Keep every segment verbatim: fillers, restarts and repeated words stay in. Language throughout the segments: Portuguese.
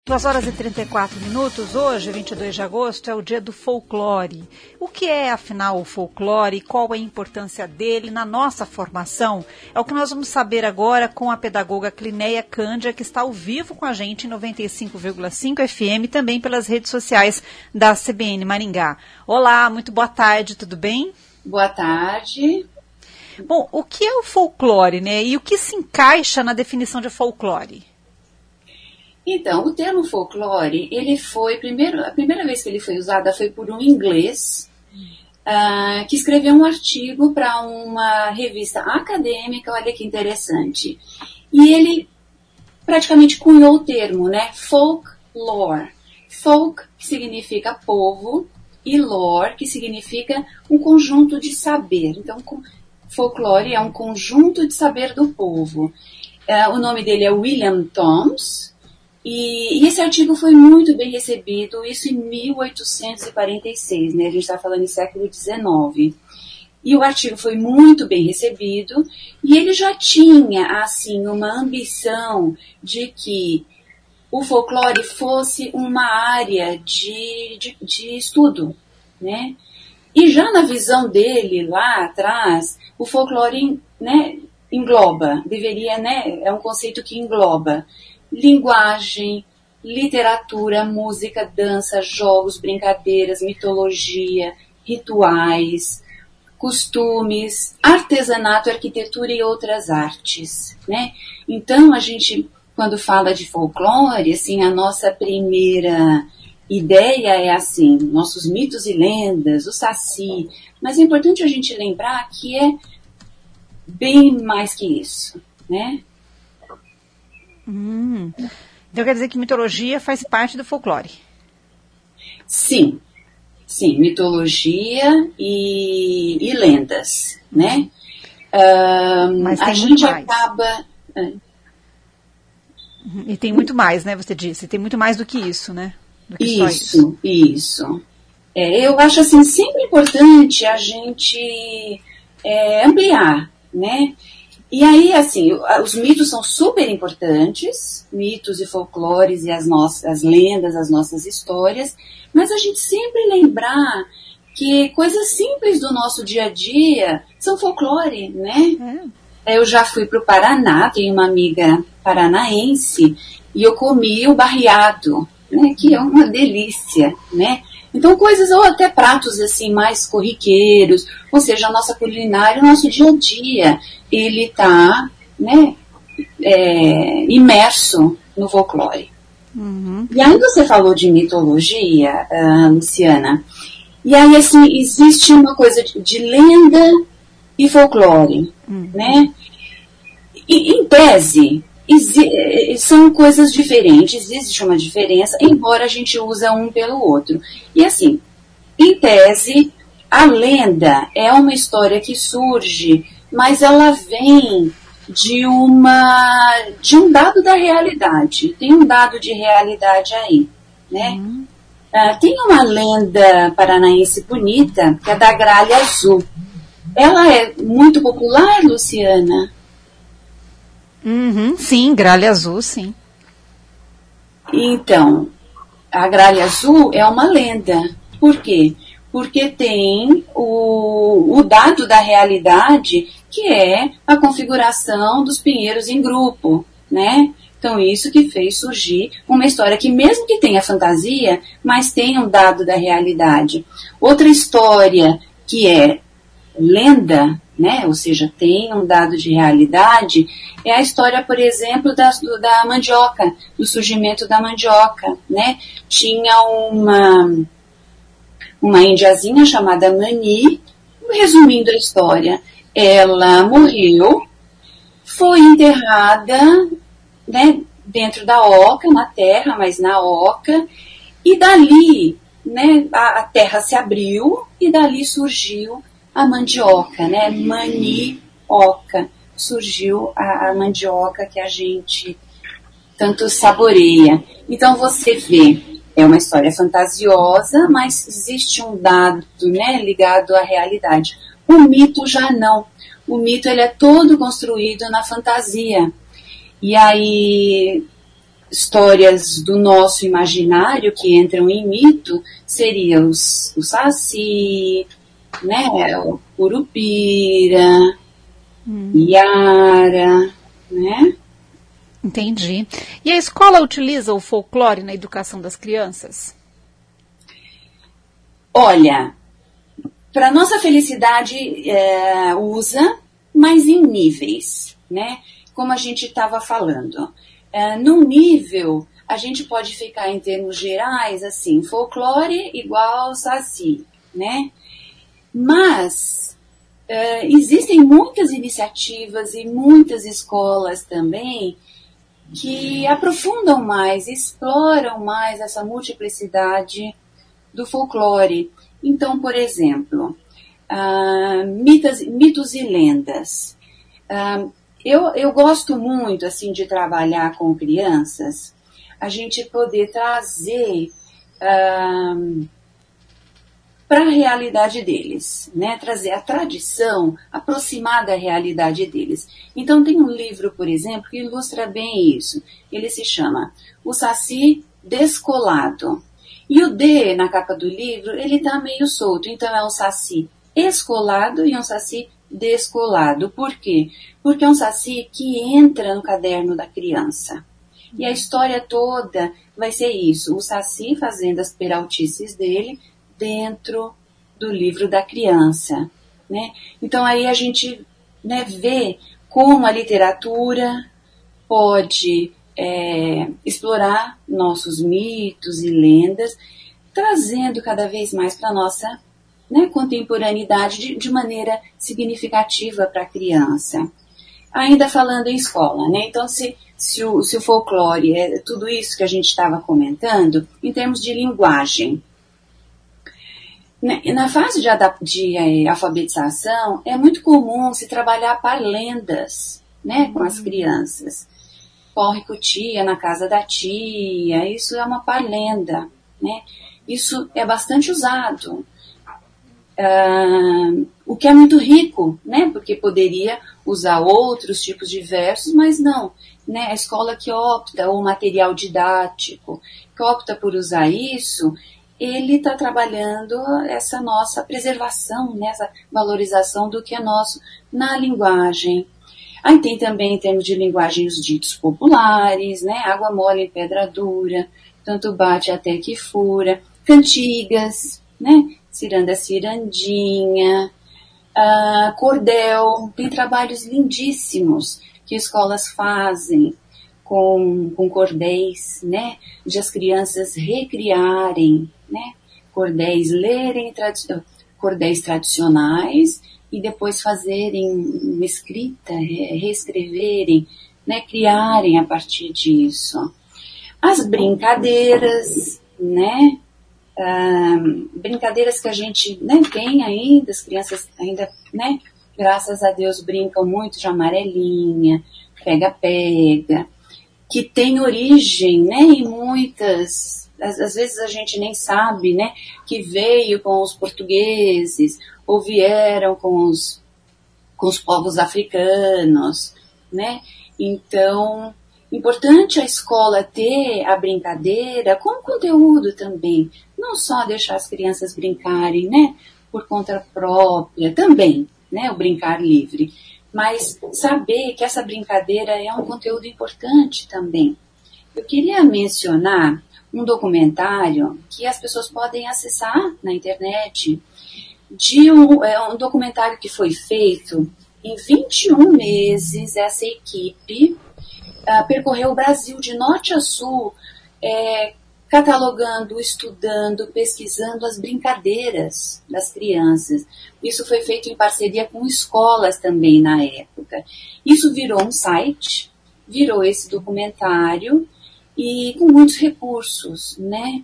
duas horas e trinta e quatro minutos, hoje, vinte e dois de agosto, é o dia do folclore. O que é, afinal, o folclore e qual a importância dele na nossa formação? É o que nós vamos saber agora com a pedagoga Clinéia Cândia, que está ao vivo com a gente em noventa e cinco vírgula cinco F M, também pelas redes sociais da C B N Maringá. Olá, muito boa tarde, tudo bem? Boa tarde. Bom, o que é o folclore, né? E o que se encaixa na definição de folclore? Então, o termo folclore, ele foi, primeiro, a primeira vez que ele foi usado foi por um inglês uh, que escreveu um artigo para uma revista acadêmica, olha que interessante. E ele praticamente cunhou o termo, né? Folklore. Folk, que significa povo, e lore, que significa um conjunto de saber. Então, folclore é um conjunto de saber do povo. Uh, o nome dele é William Thoms. E, e esse artigo foi muito bem recebido, isso em mil oitocentos e quarenta e seis, né? A gente está falando em século dezenove. E o artigo foi muito bem recebido, e ele já tinha, assim, uma ambição de que o folclore fosse uma área de, de, de estudo, né? E já na visão dele, lá atrás, o folclore, né, engloba, deveria, né, é um conceito que engloba linguagem, literatura, música, dança, jogos, brincadeiras, mitologia, rituais, costumes, artesanato, arquitetura e outras artes, né? Então, a gente, quando fala de folclore, assim, a nossa primeira ideia é assim, nossos mitos e lendas, o saci, mas é importante a gente lembrar que é bem mais que isso, né? Hum. Então quer dizer que mitologia faz parte do folclore? Sim, sim, mitologia e, e lendas, né? Um, Mas tem a muito gente mais. acaba... E tem muito mais, né? Você disse, tem muito mais do que isso, né? Do que isso, só isso. isso. É, eu acho assim, sempre importante a gente é, ampliar, né? E aí, assim, os mitos são super importantes, mitos e folclores e as nossas as lendas, as nossas histórias, mas a gente sempre lembrar que coisas simples do nosso dia a dia são folclore, né? É. Eu já fui para o Paraná, tenho uma amiga paranaense, e eu comi o barreado, né, que é uma delícia, né? Então, coisas, ou até pratos assim mais corriqueiros, ou seja, a nossa culinária, o nosso dia a dia, ele está, né, é, imerso no folclore. Uhum. E aí você falou de mitologia, uh, Luciana, e aí assim, existe uma coisa de, de lenda e folclore, uhum. né? E, em tese, são coisas diferentes, existe uma diferença, embora a gente use um pelo outro. E assim, em tese, a lenda é uma história que surge, mas ela vem de, uma, de um dado da realidade. Tem um dado de realidade aí, né? Uhum. Uh, tem uma lenda paranaense bonita, que é da Gralha Azul. Ela é muito popular, Luciana? Uhum, sim, Gralha Azul, sim. Então, a Gralha Azul é uma lenda. Por quê? Porque tem o, o dado da realidade, que é a configuração dos pinheiros em grupo, né? Então, isso que fez surgir uma história que, mesmo que tenha fantasia, mas tem um dado da realidade. Outra história que é lenda, né, ou seja, tem um dado de realidade, é a história, por exemplo, da, da mandioca, do surgimento da mandioca, né? Tinha uma, uma indiazinha chamada Mani, resumindo a história, ela morreu, foi enterrada, né, dentro da oca, na terra, mas na oca, e dali, né, a, a terra se abriu e dali surgiu a mandioca, né? Manioca. Surgiu a, a mandioca que a gente tanto saboreia. Então você vê, é uma história fantasiosa, mas existe um dado, né, ligado à realidade. O mito já não. O mito ele é todo construído na fantasia. E aí histórias do nosso imaginário que entram em mito seria os, o Saci, né, o Curupira, hum. Yara, né? Entendi. E a escola utiliza o folclore na educação das crianças? Olha, para nossa felicidade é, usa, mas em níveis, né? Como a gente estava falando. É, num nível, a gente pode ficar em termos gerais, assim, folclore igual Saci, né? Mas é, existem muitas iniciativas e muitas escolas também que aprofundam mais, exploram mais essa multiplicidade do folclore. Então, por exemplo, uh, mitos, mitos e lendas. Uh, eu, eu gosto muito assim, de trabalhar com crianças, a gente poder trazer uh, para a realidade deles, né? Trazer a tradição, aproximar da realidade deles. Então tem um livro, por exemplo, que ilustra bem isso. Ele se chama O Saci Descolado. E o D na capa do livro, ele está meio solto. Então é um saci escolado e um saci descolado. Por quê? Porque é um saci que entra no caderno da criança. E a história toda vai ser isso. O saci fazendo as peraltices dele dentro do livro da criança, né? Então aí a gente, né, vê como a literatura pode é, explorar nossos mitos e lendas, trazendo cada vez mais para a nossa, né, contemporaneidade de, de maneira significativa para a criança. Ainda falando em escola, né? Então se, se, o, se o folclore é tudo isso que a gente estava comentando, em termos de linguagem, na fase de, de é, alfabetização, é muito comum se trabalhar parlendas, né, com as crianças. Corre com tia na casa da tia, isso é uma parlenda, né? Isso é bastante usado. Uh, o que é muito rico, né? Porque poderia usar outros tipos de versos, mas não. Né? A escola que opta, ou material didático, que opta por usar isso, ele está trabalhando essa nossa preservação, né, essa valorização do que é nosso na linguagem. Aí tem também, em termos de linguagem, os ditos populares, né, água mole em pedra dura, tanto bate até que fura, cantigas, né, ciranda cirandinha, uh, cordel, tem trabalhos lindíssimos que escolas fazem com, com cordéis, né, de as crianças recriarem, né, cordéis, lerem tradi- cordéis tradicionais e depois fazerem uma escrita, reescreverem, né, criarem a partir disso. As brincadeiras, né, ah, brincadeiras que a gente, né, tem ainda, as crianças ainda, né, graças a Deus brincam muito de amarelinha, pega-pega, que tem origem, né, em muitas, às, às vezes a gente nem sabe, né, que veio com os portugueses, ou vieram com os, com os povos africanos, né, então, importante a escola ter a brincadeira com conteúdo também, não só deixar as crianças brincarem, né, por conta própria, também, né, o brincar livre, mas saber que essa brincadeira é um conteúdo importante também. Eu queria mencionar um documentário que as pessoas podem acessar na internet, de um, é um documentário que foi feito em vinte e um meses. Essa equipe uh, percorreu o Brasil de norte a sul, é, catalogando, estudando, pesquisando as brincadeiras das crianças. Isso foi feito em parceria com escolas também na época. Isso virou um site, virou esse documentário e com muitos recursos, né?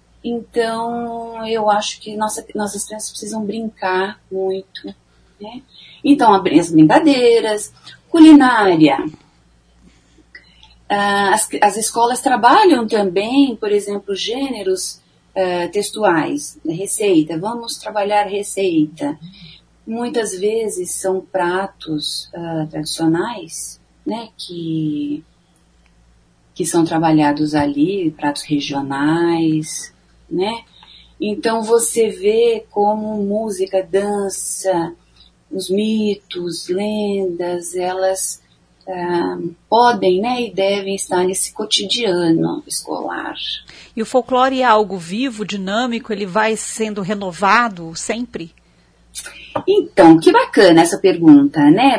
Então, eu acho que nossa, nossas crianças precisam brincar muito, né? Então, as brincadeiras, culinária. As, as escolas trabalham também, por exemplo, gêneros uh, textuais, receita. Vamos trabalhar receita. Muitas vezes são pratos uh, tradicionais, né, que, que são trabalhados ali, pratos regionais, né? Então você vê como música, dança, os mitos, lendas, elas ah, podem, né, e devem estar nesse cotidiano escolar. E o folclore é algo vivo, dinâmico, ele vai sendo renovado sempre? Então, que bacana essa pergunta, né?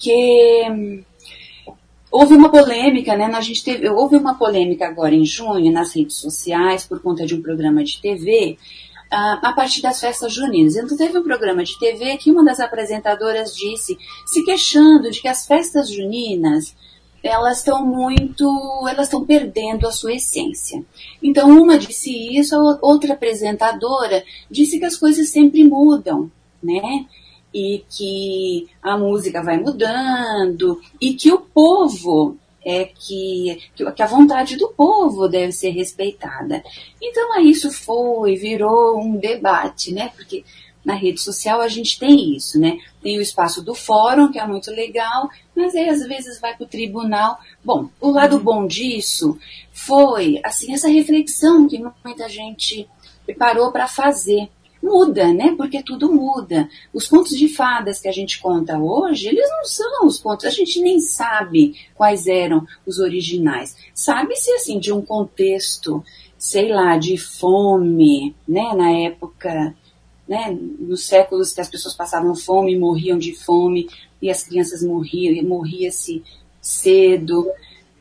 Porque houve uma polêmica, né? A gente teve, houve uma polêmica agora em junho nas redes sociais por conta de um programa de T V uh, a partir das festas juninas. Então teve um programa de T V que uma das apresentadoras disse, se queixando de que as festas juninas elas estão muito, elas estão perdendo a sua essência. Então uma disse isso, a outra apresentadora disse que as coisas sempre mudam, né? E que a música vai mudando e que o povo é que, que a vontade do povo deve ser respeitada. Então aí isso foi, virou um debate, né? Porque na rede social a gente tem isso, né? Tem o espaço do fórum, que é muito legal, mas aí às vezes vai para o tribunal. Bom, o lado bom disso foi, assim, essa reflexão que muita gente parou para fazer. Muda, né? Porque tudo muda. Os contos de fadas que a gente conta hoje, eles não são os contos, a gente nem sabe quais eram os originais. Sabe-se, assim, de um contexto, sei lá, de fome, né? Na época, né? Nos séculos que as pessoas passavam fome, morriam de fome, e as crianças morriam, e morria-se cedo.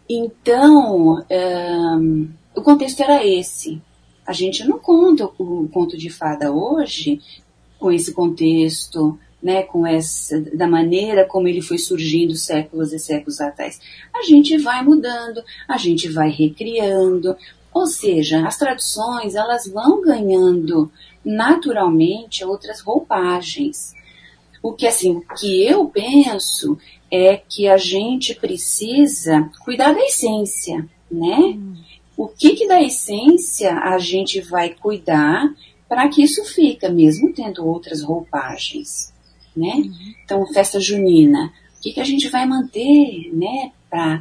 Então, um, o contexto era esse. A gente não conta o conto de fada hoje com esse contexto, né, com essa, da maneira como ele foi surgindo séculos e séculos atrás. A gente vai mudando, a gente vai recriando, ou seja, as tradições elas vão ganhando naturalmente outras roupagens. O que, assim, o que eu penso é que a gente precisa cuidar da essência, né? Hum. O que, que da essência a gente vai cuidar para que isso fica, mesmo tendo outras roupagens, né? Uhum. Então, festa junina, o que, que a gente vai manter, né, pra,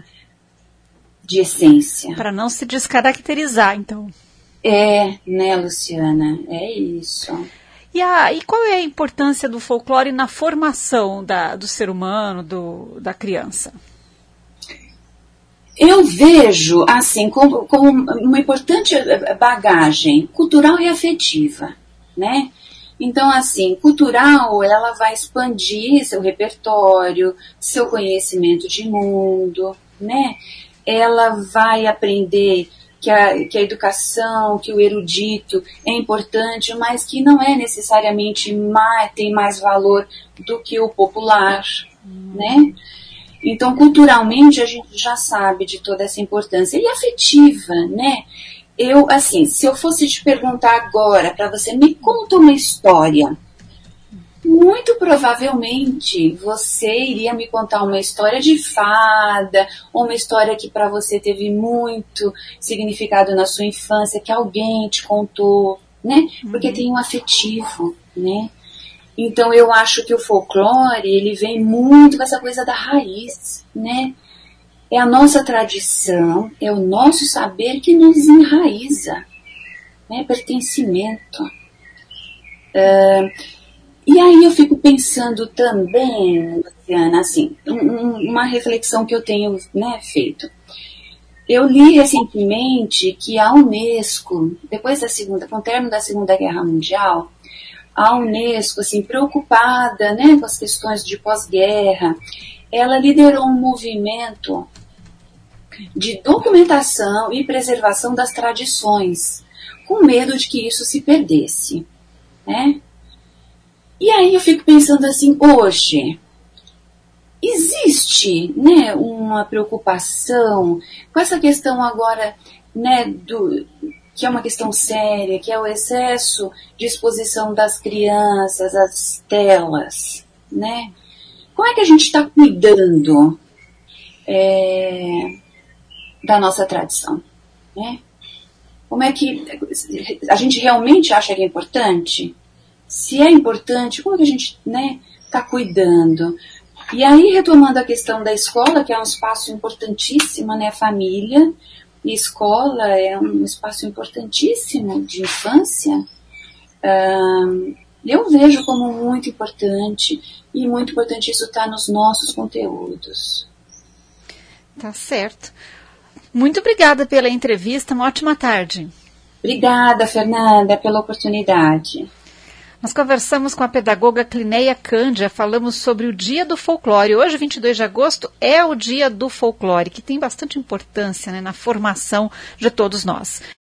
de essência? Para não se descaracterizar, então. É, né, Luciana? É isso. E, a, e qual é a importância do folclore na formação da, do ser humano, do, da criança? Eu vejo, assim, como, como uma importante bagagem cultural e afetiva, né? Então, assim, cultural, ela vai expandir seu repertório, seu conhecimento de mundo, né? Ela vai aprender que a, que a educação, que o erudito é importante, mas que não é necessariamente mais, tem mais valor do que o popular, hum. né? Então, culturalmente, a gente já sabe de toda essa importância. E afetiva, né? Eu, assim, se eu fosse te perguntar agora, para você, me conta uma história. Muito provavelmente, você iria me contar uma história de fada, ou uma história que para você teve muito significado na sua infância, que alguém te contou, né? Porque uhum. tem um afetivo, né? Então, eu acho que o folclore, ele vem muito com essa coisa da raiz, né? É a nossa tradição, é o nosso saber que nos enraiza, né? Pertencimento. Uh, e aí eu fico pensando também, Luciana, assim, um, uma reflexão que eu tenho, né, feito. Eu li recentemente que a Unesco, depois da segunda, com o término da Segunda Guerra Mundial, a Unesco, assim, preocupada, né, com as questões de pós-guerra, ela liderou um movimento de documentação e preservação das tradições, com medo de que isso se perdesse, né? E aí eu fico pensando assim, hoje, existe, né, uma preocupação com essa questão agora, né, do... que é uma questão séria, que é o excesso de exposição das crianças às telas, né? Como é que a gente está cuidando é, da nossa tradição, né? Como é que a gente realmente acha que é importante? Se é importante, como é que a gente, né, está cuidando? E aí, retomando a questão da escola, que é um espaço importantíssimo, né, família, e escola é um espaço importantíssimo de infância, uh, eu vejo como muito importante, e muito importante isso estar nos nossos conteúdos. Tá certo. Muito obrigada pela entrevista, uma ótima tarde. Obrigada, Fernanda, pela oportunidade. Nós conversamos com a pedagoga Clinéia Cândia, falamos sobre o Dia do Folclore. Hoje, vinte e dois de agosto, é o Dia do Folclore, que tem bastante importância, né, na formação de todos nós.